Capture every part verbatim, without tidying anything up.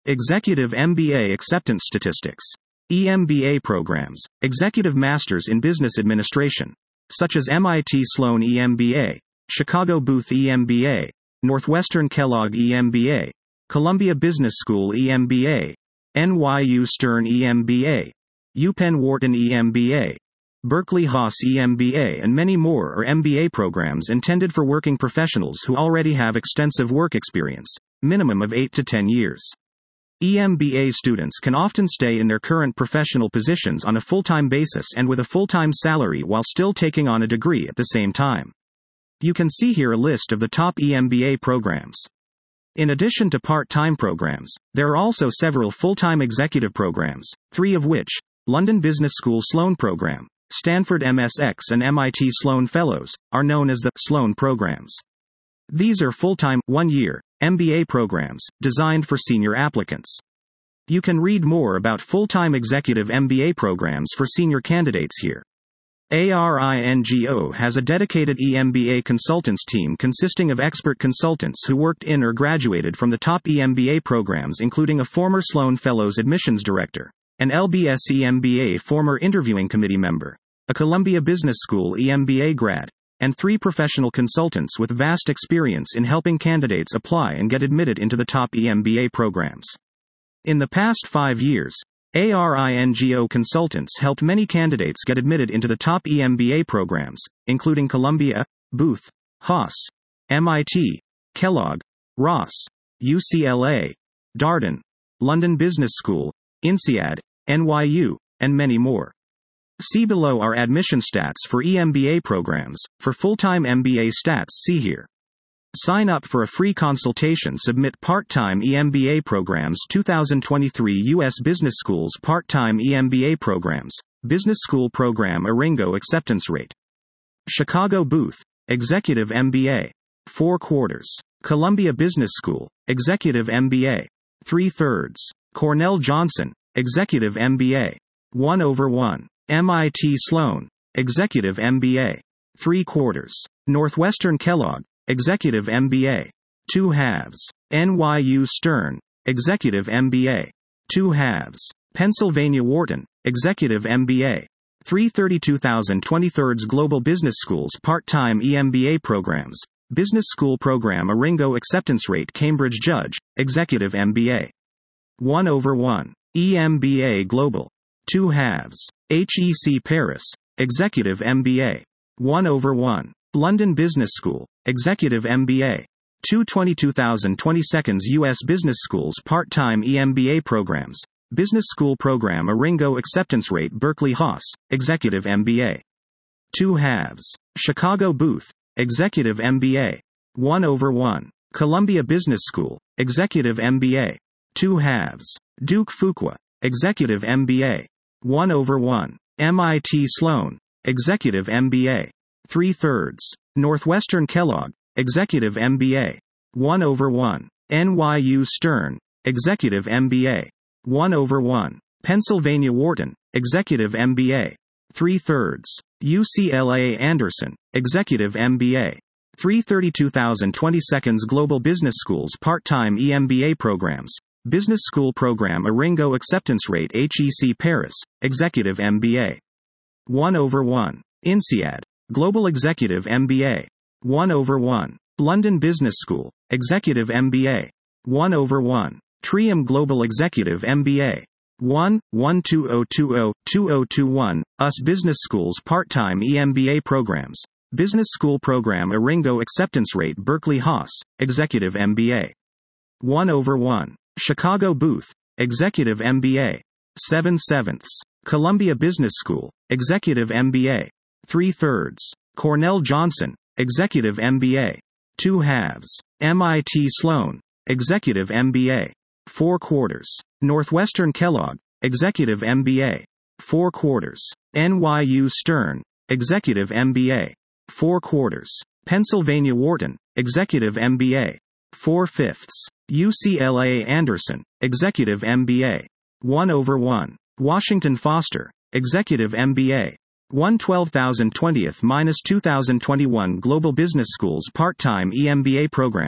Executive M B A Acceptance Statistics. E M B A programs, Executive Masters in Business Administration, such as M I T Sloan E M B A, Chicago Booth E M B A, Northwestern Kellogg E M B A, Columbia Business School E M B A, N Y U Stern E M B A, UPenn Wharton E M B A, Berkeley Haas E M B A, and many more are M B A programs intended for working professionals who already have extensive work experience, minimum of eight to ten years. E M B A students can often stay in their current professional positions on a full-time basis and with a full-time salary while still taking on a degree at the same time. You can see here a list of the top E M B A programs. In addition to part-time programs, there are also several full-time executive programs, three of which, London Business School Sloan Program, Stanford M S X and M I T Sloan Fellows, are known as the Sloan programs. These are full-time, one-year, M B A programs, designed for senior applicants. You can read more about full-time executive M B A programs for senior candidates here. ARINGO has a dedicated E M B A consultants team consisting of expert consultants who worked in or graduated from the top E M B A programs, including a former Sloan Fellows admissions director, an L B S E M B A former interviewing committee member, a Columbia Business School E M B A grad, and three professional consultants with vast experience in helping candidates apply and get admitted into the top E M B A programs. In the past five years, ARINGO consultants helped many candidates get admitted into the top E M B A programs, including Columbia, Booth, Haas, M I T, Kellogg, Ross, U C L A, Darden, London Business School, INSEAD, N Y U, and many more. See below our admission stats for E M B A programs. For full-time M B A stats, see here. Sign up for a free consultation. Submit part-time E M B A programs. two thousand twenty-three U S Business Schools part-time E M B A programs. Business School Program Aringo acceptance rate. Chicago Booth, Executive M B A, four quarters. Columbia Business School, Executive M B A, three-thirds. Cornell Johnson, Executive M B A, one over one. M I T Sloan, Executive M B A, three quarters. Northwestern Kellogg, Executive M B A, two halves. N Y U Stern, Executive M B A, two halves. Pennsylvania Wharton, Executive M B A, three hundred thirty-two thousand twenty-three. Global Business Schools part-time E M B A programs. Business School Program Aringo acceptance rate. Cambridge Judge, Executive M B A, one over one. E M B A Global, two halves. H E C Paris, Executive M B A, one over one. London Business School, Executive M B A, two hundred twenty-two thousand twenty-two. U S Business Schools part-time E M B A programs. Business School Program Aringo acceptance rate. Berkeley Haas, Executive M B A, two halves. Chicago Booth, Executive M B A, one over one. Columbia Business School, Executive M B A, two halves. Duke Fuqua, Executive M B A, one over one. M I T Sloan, Executive M B A, three-thirds. Northwestern Kellogg, Executive M B A, one over one. N Y U Stern, Executive M B A, one over one. Pennsylvania Wharton, Executive M B A, three-thirds. U C L A Anderson, Executive M B A, three hundred thirty-two thousand twenty-two. Global Business Schools part-time E M B A programs. Business School Program Aringo acceptance rate. H E C Paris, Executive M B A, one over one. INSEAD, Global Executive M B A, one over one. London Business School, Executive M B A, one over one. Trium Global Executive M B A, one, one two zero two zero, two zero two one. U S Business Schools part-time E M B A programs. Business School Program Aringo acceptance rate. Berkeley Haas, Executive M B A, one over one. Chicago Booth, Executive M B A, seven sevenths. Columbia Business School, Executive M B A, three-thirds. Cornell Johnson, Executive M B A, two halves. M I T Sloan, Executive M B A, four quarters. Northwestern Kellogg, Executive M B A, four quarters. N Y U Stern, Executive M B A, four quarters. Pennsylvania Wharton, Executive M B A, four-fifths. U C L A Anderson, Executive M B A, one over one. Washington Foster, Executive M B A, one twelve thousand twenty minus two thousand twenty-one. Global Business Schools part-time E M B A programs.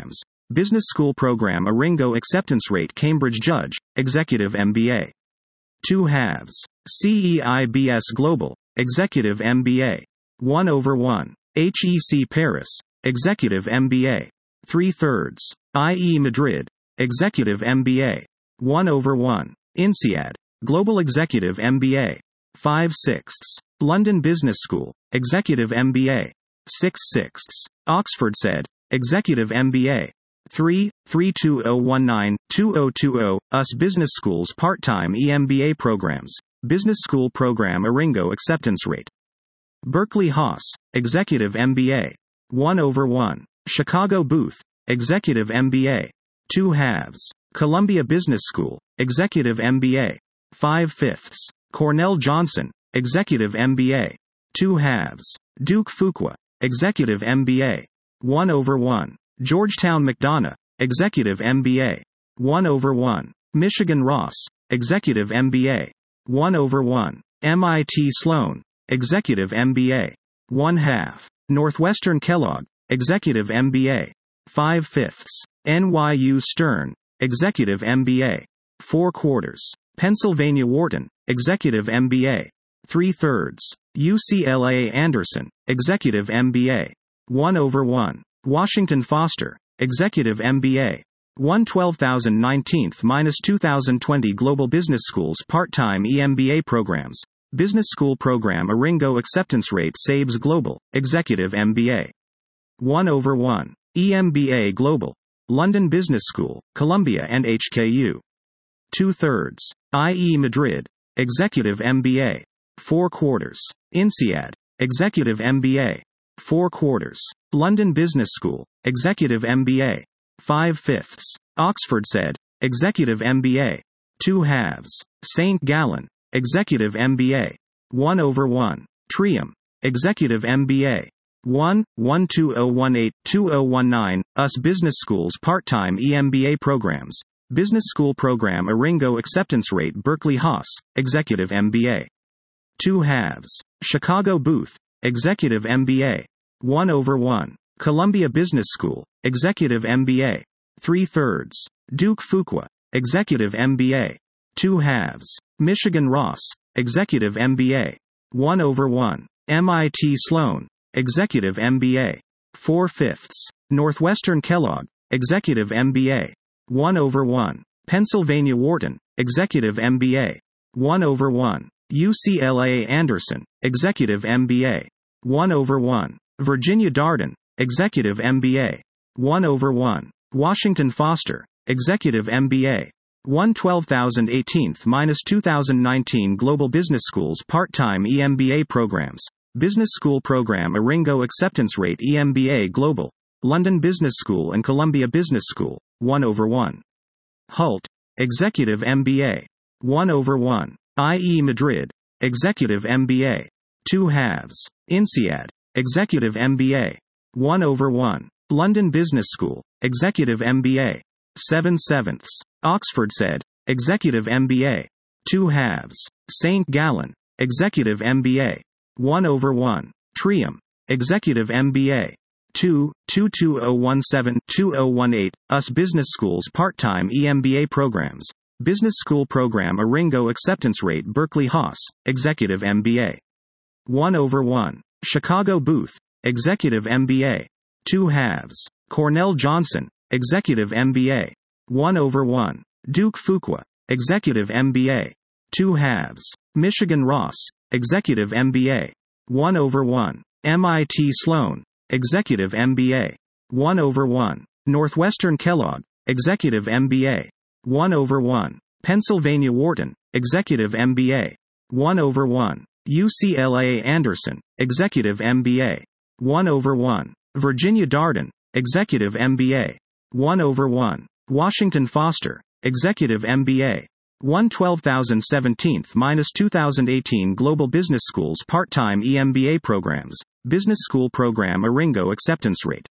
Business School Program Aringo Acceptance Rate Cambridge Judge, Executive M B A. two halves. C E I B S Global, Executive M B A. one over one. H E C Paris, Executive M B A. three thirds. I E Madrid, Executive M B A. one over one. INSEAD, Global Executive M B A. five sixths. London Business School, Executive M B A. six sixths. Oxford said, Executive M B A. three three two zero one nine two zero two zero. U S Business Schools Part-Time E M B A Programs, Business School Program Aringo Acceptance Rate. Berkeley Haas, Executive M B A. one over one. Chicago Booth, Executive M B A. two halves. Columbia Business School, Executive M B A. five fifths. Cornell Johnson, Executive M B A. two halves. Duke Fuqua, Executive M B A. one over one. Georgetown McDonough, Executive M B A. one over one. Michigan Ross, Executive M B A. one over one. M I T Sloan, Executive M B A. one half. Northwestern Kellogg, Executive M B A. five fifths. N Y U Stern, Executive M B A. four quarters. Pennsylvania Wharton, Executive M B A. three thirds. U C L A Anderson, Executive M B A. one over one. Washington Foster, Executive M B A. one twelve thousand nineteenth minus two thousand twenty Global Business Schools Part-Time E M B A Programs, Business School Program Aringo Acceptance Rate S A B S Global, Executive M B A. one over one. E M B A Global, London Business School, Columbia and H K U. two thirds. I E Madrid, Executive M B A. four quarters. INSEAD, Executive M B A. four quarters. London Business School, Executive M B A. five fifths. Oxford said, Executive M B A. two halves. Saint Gallen, Executive M B A. one over one. Trium, Executive M B A. one one two zero one eight two zero one nine. U S Business Schools Part-Time E M B A Programs, Business School Program Aringo Acceptance Rate Berkeley Haas, Executive M B A. two halves. Chicago Booth, Executive M B A. one over one. Columbia Business School, Executive M B A. three thirds. Duke Fuqua, Executive M B A. two halves. Michigan Ross, Executive M B A. one over one. M I T Sloan, Executive M B A. four fifths. Northwestern Kellogg, Executive M B A. one over one. Pennsylvania Wharton, Executive M B A. one over one. U C L A Anderson, Executive M B A. one over one. Virginia Darden, Executive M B A. one over one. Washington Foster, Executive M B A. one twelve thousand eighteenth minus two thousand nineteen Global Business Schools Part-Time E M B A Programs, Business School Program Aringo Acceptance Rate E M B A Global, London Business School and Columbia Business School, one over one. Hult, Executive M B A. one over one. I E Madrid, Executive M B A. two halves. INSEAD, Executive M B A. one over one. London Business School, Executive M B A. seven sevenths. Oxford said, Executive M B A. two halves. Saint Gallen, Executive M B A. one over one. Trium, Executive M B A. two two two zero one seven two zero one eight. U S Business Schools Part-Time E M B A Programs, Business School Program Aringo Acceptance Rate Berkeley Haas, Executive M B A. one over one. Chicago Booth, Executive M B A. two halves. Cornell Johnson, Executive M B A. one over one. Duke Fuqua, Executive M B A. two halves. Michigan Ross, Executive M B A. one over one. M I T Sloan, Executive M B A. one over one. Northwestern Kellogg, Executive M B A. one over one. Pennsylvania Wharton, Executive M B A. one over one. U C L A Anderson, Executive M B A. one over one. Virginia Darden, Executive M B A. one over one. Washington Foster, Executive M B A. one twelve thousand seventeenth minus two thousand eighteen Global Business Schools Part-Time E M B A Programs, Business School Program Aringo Acceptance Rate.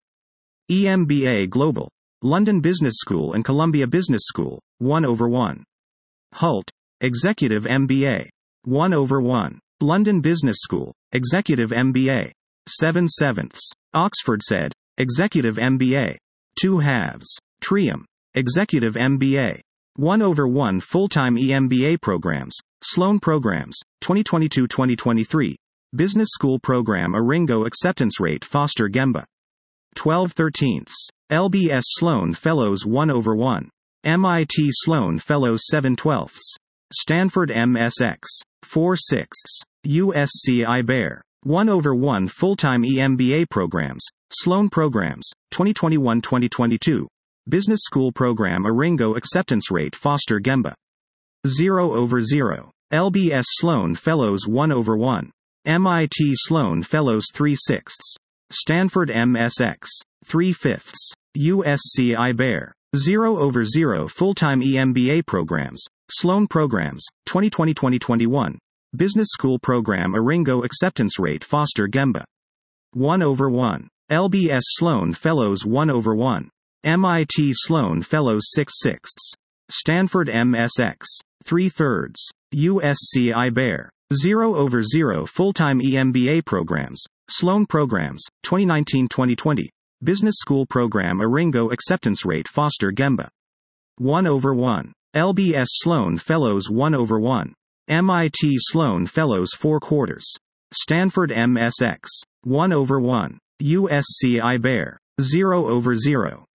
E M B A Global, London Business School and Columbia Business School, one over one. Hult, Executive M B A. one over one. London Business School, Executive M B A. seven sevenths. Oxford said, Executive M B A. two halves. Trium. Executive M B A. one over one full-time E M B A programs. Sloan Programs, twenty twenty-two to twenty twenty-three. Business School Program Aringo Acceptance Rate Foster Gemba. twelve thirteenths. L B S Sloan Fellows one over one. M I T Sloan Fellows seven twelfths. Stanford M S X. four sixths. U S C I Bear. one over one full-time E M B A programs. Sloan Programs, twenty twenty-one to twenty twenty-two. Business School Program Aringo Acceptance Rate Foster Gemba. zero over zero. L B S Sloan Fellows one over one. M I T Sloan Fellows three sixths. Stanford M S X. three fifths. U S C I Bear. zero over zero full-time E M B A programs. Sloan Programs, twenty twenty to twenty twenty-one. Business School Program Aringo Acceptance Rate Foster Gemba. one over one. L B S Sloan Fellows one over one. M I T Sloan Fellows six sixths. Stanford M S X. three thirds. U S C I Bear. zero over zero full-time E M B A programs. Sloan Programs, twenty nineteen to twenty twenty. Business School Program Aringo Acceptance Rate Foster Gemba. one over one. L B S Sloan Fellows one over one. M I T Sloan Fellows four quarters. Stanford M S X. one over one. U S C I Bear. zero over zero.